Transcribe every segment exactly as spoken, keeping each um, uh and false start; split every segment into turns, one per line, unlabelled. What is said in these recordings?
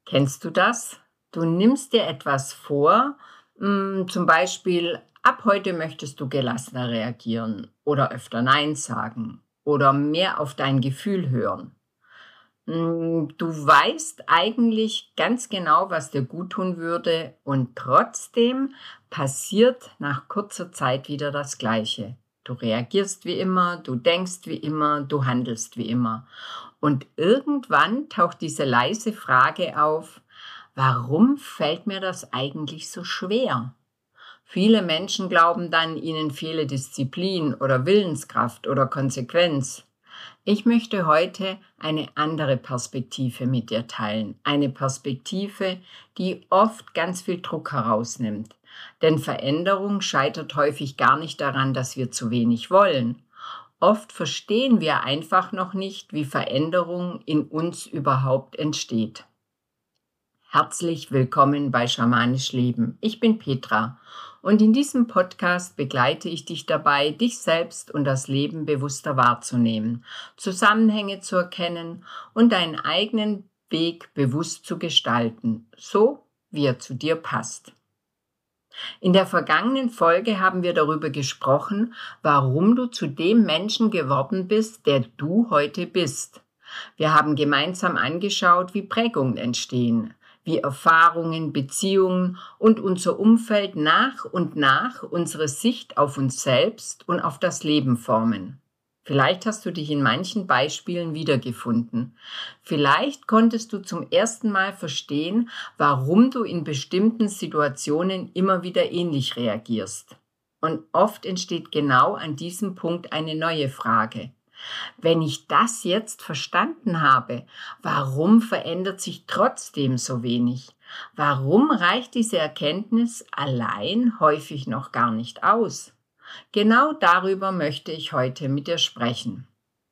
Kennst du das? Du nimmst dir etwas vor, mh, zum Beispiel, ab heute möchtest du gelassener reagieren oder öfter Nein sagen oder mehr auf dein Gefühl hören. Mh, Du weißt eigentlich ganz genau, was dir guttun würde, und trotzdem passiert nach kurzer Zeit wieder das Gleiche. Du reagierst wie immer, du denkst wie immer, du handelst wie immer. Und irgendwann taucht diese leise Frage auf: Warum fällt mir das eigentlich so schwer? Viele Menschen glauben dann, ihnen fehle Disziplin oder Willenskraft oder Konsequenz. Ich möchte heute eine andere Perspektive mit dir teilen. Eine Perspektive, die oft ganz viel Druck herausnimmt. Denn Veränderung scheitert häufig gar nicht daran, dass wir zu wenig wollen. Oft verstehen wir einfach noch nicht, wie Veränderung in uns überhaupt entsteht. Herzlich willkommen bei Schamanisch Leben. Ich bin Petra und in diesem Podcast begleite ich dich dabei, dich selbst und das Leben bewusster wahrzunehmen, Zusammenhänge zu erkennen und deinen eigenen Weg bewusst zu gestalten, so wie er zu dir passt. In der vergangenen Folge haben wir darüber gesprochen, warum du zu dem Menschen geworden bist, der du heute bist. Wir haben gemeinsam angeschaut, wie Prägungen entstehen, wie Erfahrungen, Beziehungen und unser Umfeld nach und nach unsere Sicht auf uns selbst und auf das Leben formen. Vielleicht hast du dich in manchen Beispielen wiedergefunden. Vielleicht konntest du zum ersten Mal verstehen, warum du in bestimmten Situationen immer wieder ähnlich reagierst. Und oft entsteht genau an diesem Punkt eine neue Frage. Wenn ich das jetzt verstanden habe, warum verändert sich trotzdem so wenig? Warum reicht diese Erkenntnis allein häufig noch gar nicht aus? Genau darüber möchte ich heute mit dir sprechen.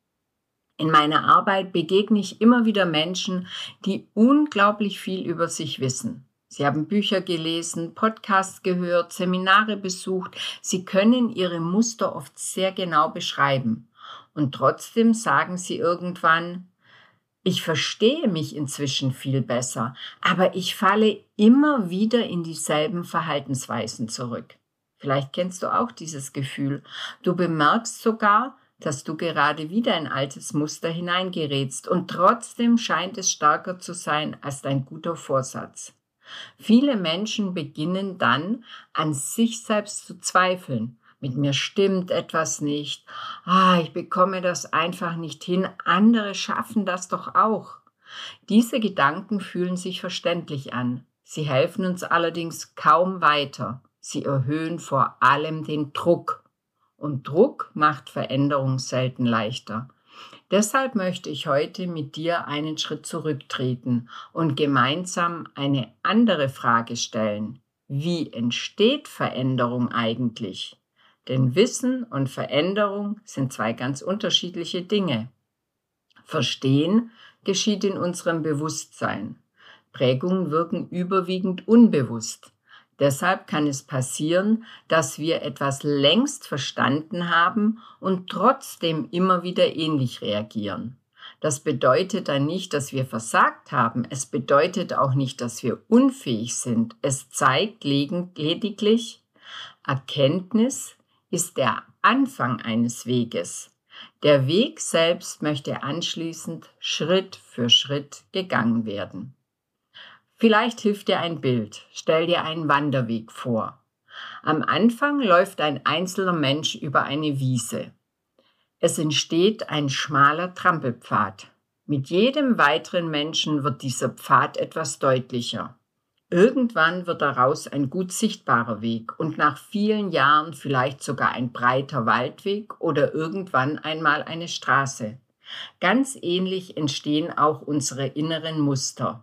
In meiner Arbeit begegne ich immer wieder Menschen, die unglaublich viel über sich wissen. Sie haben Bücher gelesen, Podcasts gehört, Seminare besucht. Sie können ihre Muster oft sehr genau beschreiben. Und trotzdem sagen sie irgendwann: Ich verstehe mich inzwischen viel besser, aber ich falle immer wieder in dieselben Verhaltensweisen zurück. Vielleicht kennst du auch dieses Gefühl. Du bemerkst sogar, dass du gerade wieder in ein altes Muster hineingerätst und trotzdem scheint es stärker zu sein als dein guter Vorsatz. Viele Menschen beginnen dann, an sich selbst zu zweifeln. Mit mir stimmt etwas nicht. Ah, ich bekomme das einfach nicht hin. Andere schaffen das doch auch. Diese Gedanken fühlen sich verständlich an. Sie helfen uns allerdings kaum weiter. Sie erhöhen vor allem den Druck. Und Druck macht Veränderung selten leichter. Deshalb möchte ich heute mit dir einen Schritt zurücktreten und gemeinsam eine andere Frage stellen. Wie entsteht Veränderung eigentlich? Denn Wissen und Veränderung sind zwei ganz unterschiedliche Dinge. Verstehen geschieht in unserem Bewusstsein. Prägungen wirken überwiegend unbewusst. Deshalb kann es passieren, dass wir etwas längst verstanden haben und trotzdem immer wieder ähnlich reagieren. Das bedeutet dann nicht, dass wir versagt haben. Es bedeutet auch nicht, dass wir unfähig sind. Es zeigt lediglich, Erkenntnis ist der Anfang eines Weges. Der Weg selbst möchte anschließend Schritt für Schritt gegangen werden. Vielleicht hilft dir ein Bild. Stell dir einen Wanderweg vor. Am Anfang läuft ein einzelner Mensch über eine Wiese. Es entsteht ein schmaler Trampelpfad. Mit jedem weiteren Menschen wird dieser Pfad etwas deutlicher. Irgendwann wird daraus ein gut sichtbarer Weg und nach vielen Jahren vielleicht sogar ein breiter Waldweg oder irgendwann einmal eine Straße. Ganz ähnlich entstehen auch unsere inneren Muster.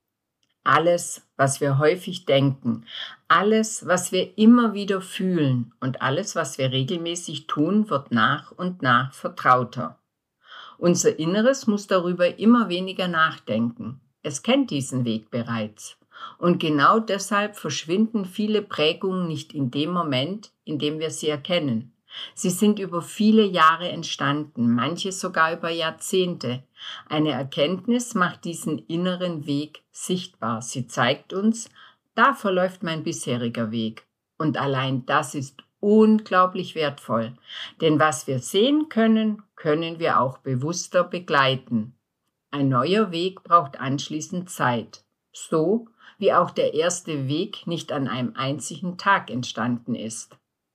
Alles, was wir häufig denken, alles, was wir immer wieder fühlen und alles, was wir regelmäßig tun, wird nach und nach vertrauter. Unser Inneres muss darüber immer weniger nachdenken. Es kennt diesen Weg bereits. Und genau deshalb verschwinden viele Prägungen nicht in dem Moment, in dem wir sie erkennen. Sie sind über viele Jahre entstanden, manche sogar über Jahrzehnte. Eine Erkenntnis macht diesen inneren Weg sichtbar. Sie zeigt uns, da verläuft mein bisheriger Weg. Und allein das ist unglaublich wertvoll. Denn was wir sehen können, können wir auch bewusster begleiten. Ein neuer Weg braucht anschließend Zeit. So wie auch der erste Weg nicht an einem einzigen Tag entstanden ist.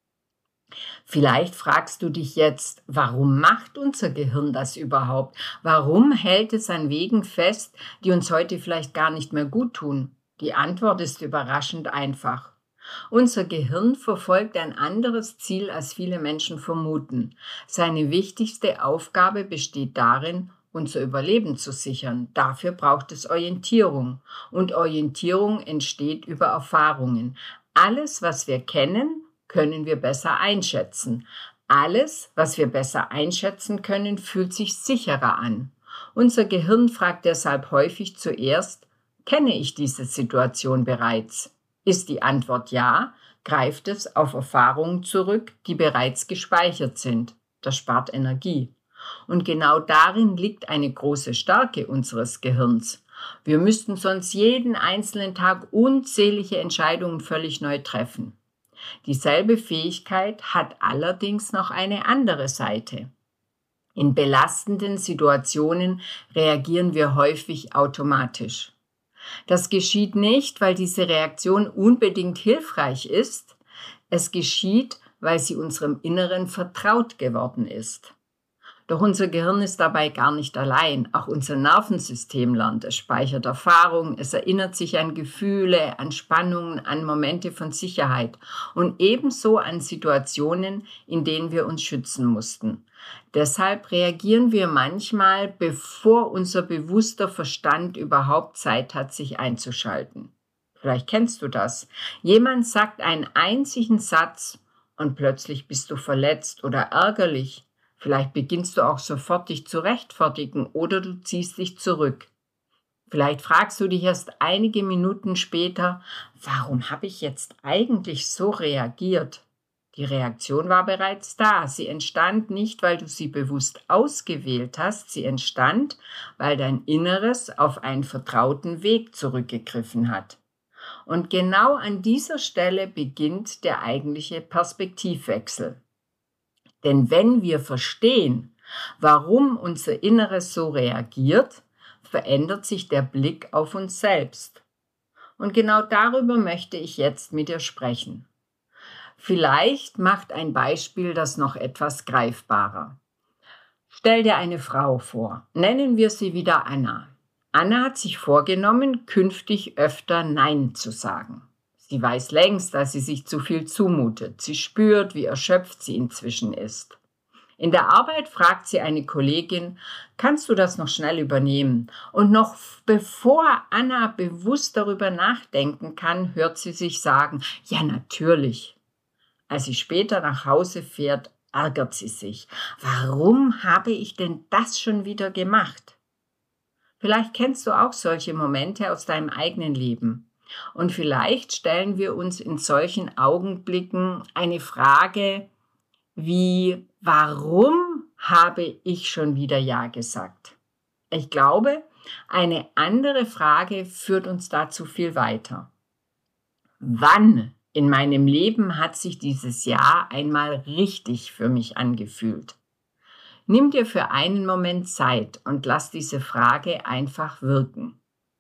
Vielleicht fragst du dich jetzt, warum macht unser Gehirn das überhaupt? Warum hält es an Wegen fest, die uns heute vielleicht gar nicht mehr gut tun? Die Antwort ist überraschend einfach. Unser Gehirn verfolgt ein anderes Ziel, als viele Menschen vermuten. Seine wichtigste Aufgabe besteht darin, unser Überleben zu sichern. Dafür braucht es Orientierung. Und Orientierung entsteht über Erfahrungen. Alles, was wir kennen, können wir besser einschätzen. Alles, was wir besser einschätzen können, fühlt sich sicherer an. Unser Gehirn fragt deshalb häufig zuerst, kenne ich diese Situation bereits? Ist die Antwort ja, greift es auf Erfahrungen zurück, die bereits gespeichert sind. Das spart Energie. Und genau darin liegt eine große Stärke unseres Gehirns. Wir müssten sonst jeden einzelnen Tag unzählige Entscheidungen völlig neu treffen. Dieselbe Fähigkeit hat allerdings noch eine andere Seite. In belastenden Situationen reagieren wir häufig automatisch. Das geschieht nicht, weil diese Reaktion unbedingt hilfreich ist. Es geschieht, weil sie unserem Inneren vertraut geworden ist. Doch unser Gehirn ist dabei gar nicht allein. Auch unser Nervensystem lernt. Es speichert Erfahrungen, es erinnert sich an Gefühle, an Spannungen, an Momente von Sicherheit und ebenso an Situationen, in denen wir uns schützen mussten. Deshalb reagieren wir manchmal, bevor unser bewusster Verstand überhaupt Zeit hat, sich einzuschalten. Vielleicht kennst du das. Jemand sagt einen einzigen Satz und plötzlich bist du verletzt oder ärgerlich. Vielleicht beginnst du auch sofort dich zu rechtfertigen oder du ziehst dich zurück. Vielleicht fragst du dich erst einige Minuten später, warum habe ich jetzt eigentlich so reagiert? Die Reaktion war bereits da. Sie entstand nicht, weil du sie bewusst ausgewählt hast. Sie entstand, weil dein Inneres auf einen vertrauten Weg zurückgegriffen hat. Und genau an dieser Stelle beginnt der eigentliche Perspektivwechsel. Denn wenn wir verstehen, warum unser Inneres so reagiert, verändert sich der Blick auf uns selbst. Und genau darüber möchte ich jetzt mit dir sprechen. Vielleicht macht ein Beispiel das noch etwas greifbarer. Stell dir eine Frau vor. Nennen wir sie wieder Anna. Anna hat sich vorgenommen, künftig öfter Nein zu sagen. Sie weiß längst, dass sie sich zu viel zumutet. Sie spürt, wie erschöpft sie inzwischen ist. In der Arbeit fragt sie eine Kollegin, kannst du das noch schnell übernehmen? Und noch bevor Anna bewusst darüber nachdenken kann, hört sie sich sagen, ja natürlich. Als sie später nach Hause fährt, ärgert sie sich. Warum habe ich denn das schon wieder gemacht? Vielleicht kennst du auch solche Momente aus deinem eigenen Leben. Und vielleicht stellen wir uns in solchen Augenblicken eine Frage wie, warum habe ich schon wieder Ja gesagt? Ich glaube, eine andere Frage führt uns dazu viel weiter. Wann in meinem Leben hat sich dieses Ja einmal richtig für mich angefühlt? Nimm dir für einen Moment Zeit und lass diese Frage einfach wirken.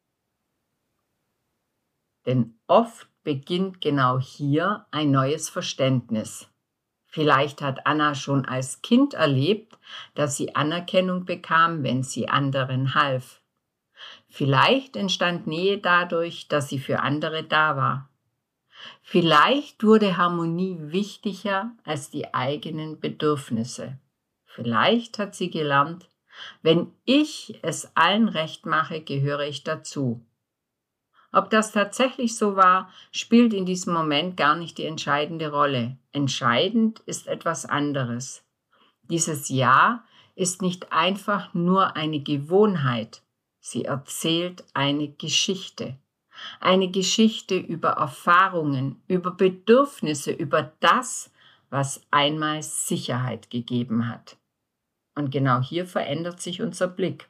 Denn oft beginnt genau hier ein neues Verständnis. Vielleicht hat Anna schon als Kind erlebt, dass sie Anerkennung bekam, wenn sie anderen half. Vielleicht entstand Nähe dadurch, dass sie für andere da war. Vielleicht wurde Harmonie wichtiger als die eigenen Bedürfnisse. Vielleicht hat sie gelernt, wenn ich es allen recht mache, gehöre ich dazu. Ob das tatsächlich so war, spielt in diesem Moment gar nicht die entscheidende Rolle. Entscheidend ist etwas anderes. Dieses Ja ist nicht einfach nur eine Gewohnheit. Sie erzählt eine Geschichte. Eine Geschichte über Erfahrungen, über Bedürfnisse, über das, was einmal Sicherheit gegeben hat. Und genau hier verändert sich unser Blick.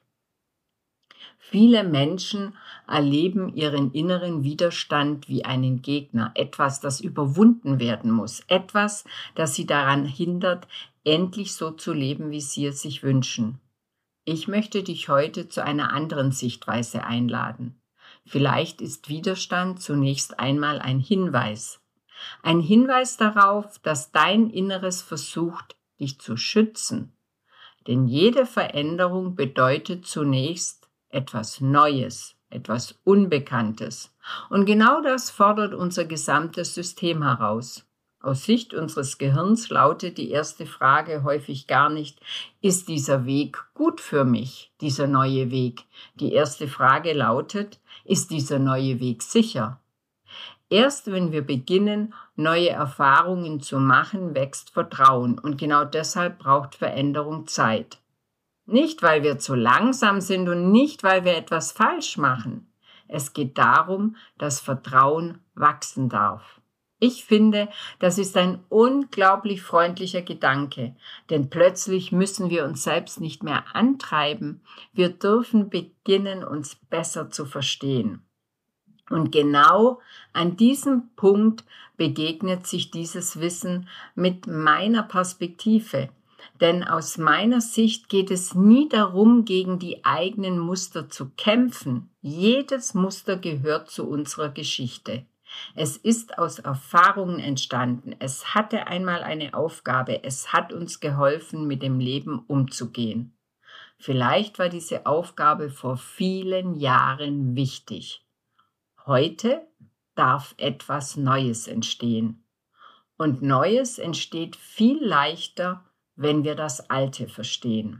Viele Menschen erleben ihren inneren Widerstand wie einen Gegner, etwas, das überwunden werden muss, etwas, das sie daran hindert, endlich so zu leben, wie sie es sich wünschen. Ich möchte dich heute zu einer anderen Sichtweise einladen. Vielleicht ist Widerstand zunächst einmal ein Hinweis. Ein Hinweis darauf, dass dein Inneres versucht, dich zu schützen. Denn jede Veränderung bedeutet zunächst etwas Neues, etwas Unbekanntes. Und genau das fordert unser gesamtes System heraus. Aus Sicht unseres Gehirns lautet die erste Frage häufig gar nicht, ist dieser Weg gut für mich, dieser neue Weg? Die erste Frage lautet, ist dieser neue Weg sicher? Erst wenn wir beginnen, neue Erfahrungen zu machen, wächst Vertrauen. Und genau deshalb braucht Veränderung Zeit. Nicht, weil wir zu langsam sind und nicht, weil wir etwas falsch machen. Es geht darum, dass Vertrauen wachsen darf. Ich finde, das ist ein unglaublich freundlicher Gedanke, denn plötzlich müssen wir uns selbst nicht mehr antreiben. Wir dürfen beginnen, uns besser zu verstehen. Und genau an diesem Punkt begegnet sich dieses Wissen mit meiner Perspektive. Denn aus meiner Sicht geht es nie darum, gegen die eigenen Muster zu kämpfen. Jedes Muster gehört zu unserer Geschichte. Es ist aus Erfahrungen entstanden. Es hatte einmal eine Aufgabe. Es hat uns geholfen, mit dem Leben umzugehen. Vielleicht war diese Aufgabe vor vielen Jahren wichtig. Heute darf etwas Neues entstehen. Und Neues entsteht viel leichter, wenn wir das Alte verstehen.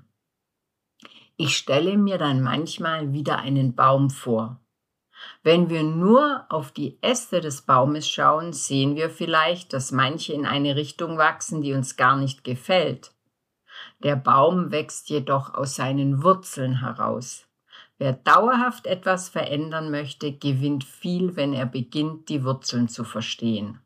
Ich stelle mir dann manchmal wieder einen Baum vor. Wenn wir nur auf die Äste des Baumes schauen, sehen wir vielleicht, dass manche in eine Richtung wachsen, die uns gar nicht gefällt. Der Baum wächst jedoch aus seinen Wurzeln heraus. Wer dauerhaft etwas verändern möchte, gewinnt viel, wenn er beginnt, die Wurzeln zu verstehen.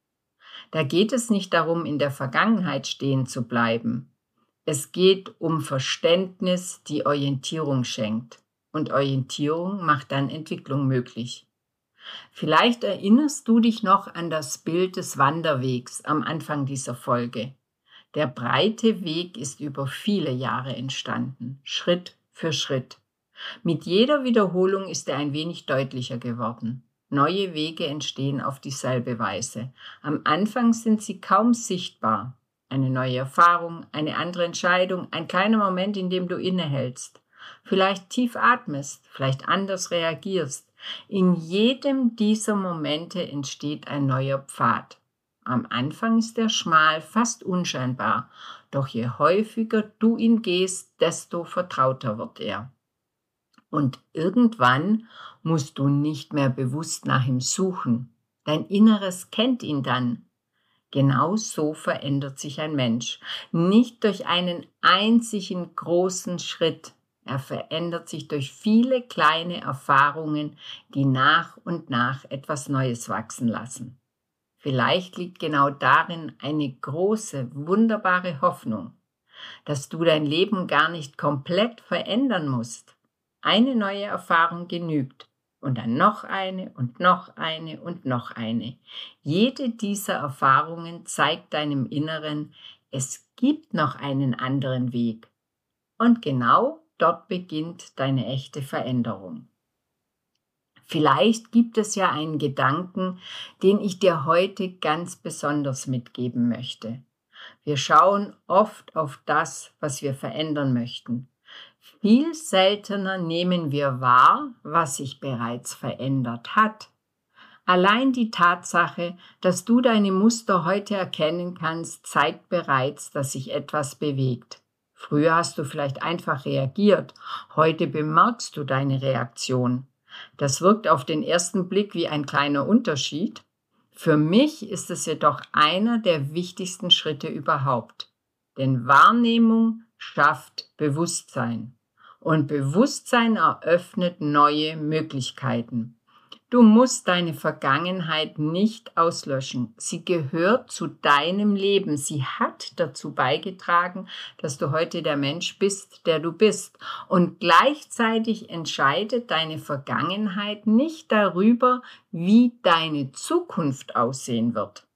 Da geht es nicht darum, in der Vergangenheit stehen zu bleiben. Es geht um Verständnis, die Orientierung schenkt. Und Orientierung macht dann Entwicklung möglich. Vielleicht erinnerst du dich noch an das Bild des Wanderwegs am Anfang dieser Folge. Der breite Weg ist über viele Jahre entstanden, Schritt für Schritt. Mit jeder Wiederholung ist er ein wenig deutlicher geworden. Neue Wege entstehen auf dieselbe Weise. Am Anfang sind sie kaum sichtbar. Eine neue Erfahrung, eine andere Entscheidung, ein kleiner Moment, in dem du innehältst. Vielleicht tief atmest, vielleicht anders reagierst. In jedem dieser Momente entsteht ein neuer Pfad. Am Anfang ist er schmal, fast unscheinbar. Doch je häufiger du ihn gehst, desto vertrauter wird er. Und irgendwann musst du nicht mehr bewusst nach ihm suchen. Dein Inneres kennt ihn dann. Genau so verändert sich ein Mensch. Nicht durch einen einzigen großen Schritt. Er verändert sich durch viele kleine Erfahrungen, die nach und nach etwas Neues wachsen lassen. Vielleicht liegt genau darin eine große, wunderbare Hoffnung, dass du dein Leben gar nicht komplett verändern musst. Eine neue Erfahrung genügt und dann noch eine und noch eine und noch eine. Jede dieser Erfahrungen zeigt deinem Inneren, es gibt noch einen anderen Weg. Und genau dort beginnt deine echte Veränderung. Vielleicht gibt es ja einen Gedanken, den ich dir heute ganz besonders mitgeben möchte. Wir schauen oft auf das, was wir verändern möchten. Viel seltener nehmen wir wahr, was sich bereits verändert hat. Allein die Tatsache, dass du deine Muster heute erkennen kannst, zeigt bereits, dass sich etwas bewegt. Früher hast du vielleicht einfach reagiert, heute bemerkst du deine Reaktion. Das wirkt auf den ersten Blick wie ein kleiner Unterschied. Für mich ist es jedoch einer der wichtigsten Schritte überhaupt. Denn Wahrnehmung schafft Bewusstsein. Und Bewusstsein eröffnet neue Möglichkeiten. Du musst deine Vergangenheit nicht auslöschen. Sie gehört zu deinem Leben. Sie hat dazu beigetragen, dass du heute der Mensch bist, der du bist. Und gleichzeitig entscheidet deine Vergangenheit nicht darüber, wie deine Zukunft aussehen wird.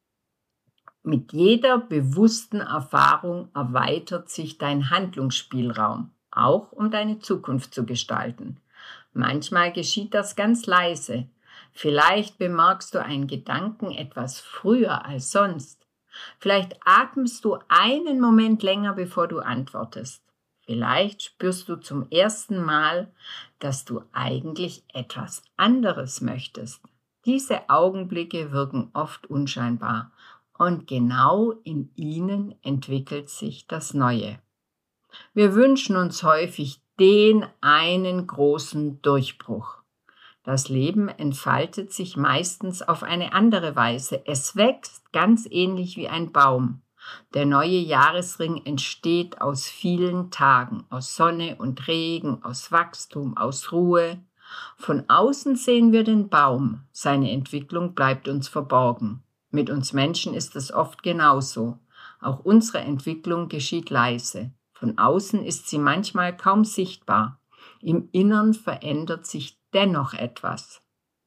Mit jeder bewussten Erfahrung erweitert sich dein Handlungsspielraum, auch um deine Zukunft zu gestalten. Manchmal geschieht das ganz leise. Vielleicht bemerkst du einen Gedanken etwas früher als sonst. Vielleicht atmest du einen Moment länger, bevor du antwortest. Vielleicht spürst du zum ersten Mal, dass du eigentlich etwas anderes möchtest. Diese Augenblicke wirken oft unscheinbar und genau in ihnen entwickelt sich das Neue. Wir wünschen uns häufig den einen großen Durchbruch. Das Leben entfaltet sich meistens auf eine andere Weise. Es wächst ganz ähnlich wie ein Baum. Der neue Jahresring entsteht aus vielen Tagen, aus Sonne und Regen, aus Wachstum, aus Ruhe. Von außen sehen wir den Baum, seine Entwicklung bleibt uns verborgen. Mit uns Menschen ist es oft genauso. Auch unsere Entwicklung geschieht leise. Von außen ist sie manchmal kaum sichtbar. Im Innern verändert sich dennoch etwas.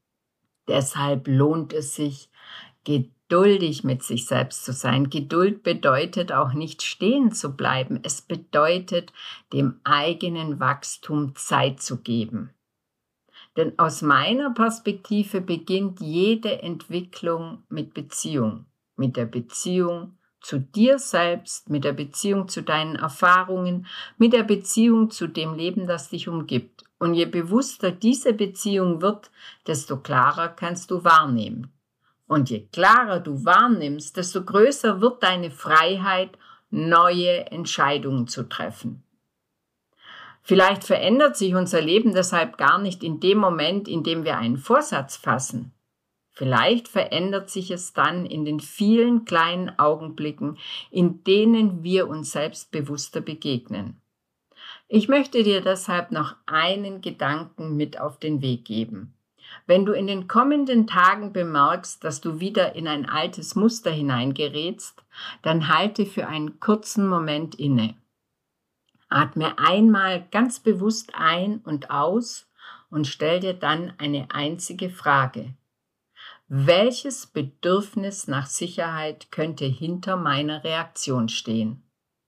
Deshalb lohnt es sich, geduldig mit sich selbst zu sein. Geduld bedeutet auch nicht stehen zu bleiben. Es bedeutet, dem eigenen Wachstum Zeit zu geben. Denn aus meiner Perspektive beginnt jede Entwicklung mit Beziehung. Mit der Beziehung zu dir selbst, mit der Beziehung zu deinen Erfahrungen, mit der Beziehung zu dem Leben, das dich umgibt. Und je bewusster diese Beziehung wird, desto klarer kannst du wahrnehmen. Und je klarer du wahrnimmst, desto größer wird deine Freiheit, neue Entscheidungen zu treffen. Vielleicht verändert sich unser Leben deshalb gar nicht in dem Moment, in dem wir einen Vorsatz fassen. Vielleicht verändert sich es dann in den vielen kleinen Augenblicken, in denen wir uns selbst bewusster begegnen. Ich möchte dir deshalb noch einen Gedanken mit auf den Weg geben. Wenn du in den kommenden Tagen bemerkst, dass du wieder in ein altes Muster hineingerätst, dann halte für einen kurzen Moment inne. Atme einmal ganz bewusst ein und aus und stell dir dann eine einzige Frage. Welches Bedürfnis nach Sicherheit könnte hinter meiner Reaktion stehen?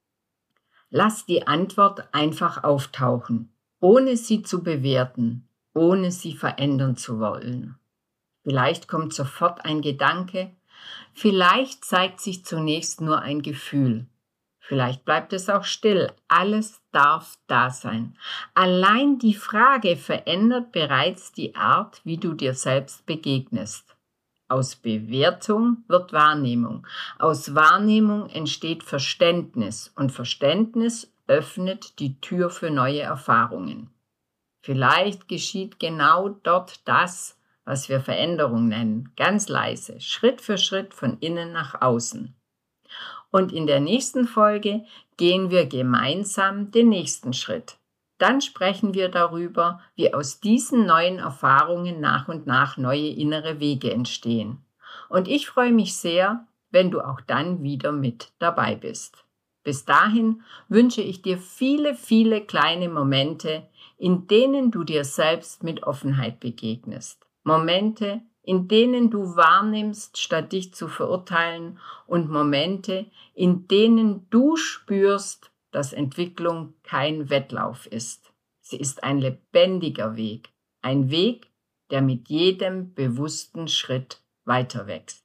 Lass die Antwort einfach auftauchen, ohne sie zu bewerten, ohne sie verändern zu wollen. Vielleicht kommt sofort ein Gedanke, vielleicht zeigt sich zunächst nur ein Gefühl. Vielleicht bleibt es auch still. Alles darf da sein. Allein die Frage verändert bereits die Art, wie du dir selbst begegnest. Aus Bewertung wird Wahrnehmung. Aus Wahrnehmung entsteht Verständnis und Verständnis öffnet die Tür für neue Erfahrungen. Vielleicht geschieht genau dort das, was wir Veränderung nennen, ganz leise, Schritt für Schritt von innen nach außen. Und in der nächsten Folge gehen wir gemeinsam den nächsten Schritt. Dann sprechen wir darüber, wie aus diesen neuen Erfahrungen nach und nach neue innere Wege entstehen. Und ich freue mich sehr, wenn du auch dann wieder mit dabei bist. Bis dahin wünsche ich dir viele, viele kleine Momente, in denen du dir selbst mit Offenheit begegnest. Momente, in denen du wahrnimmst, statt dich zu verurteilen, und Momente, in denen du spürst, dass Entwicklung kein Wettlauf ist. Sie ist ein lebendiger Weg, ein Weg, der mit jedem bewussten Schritt weiter wächst.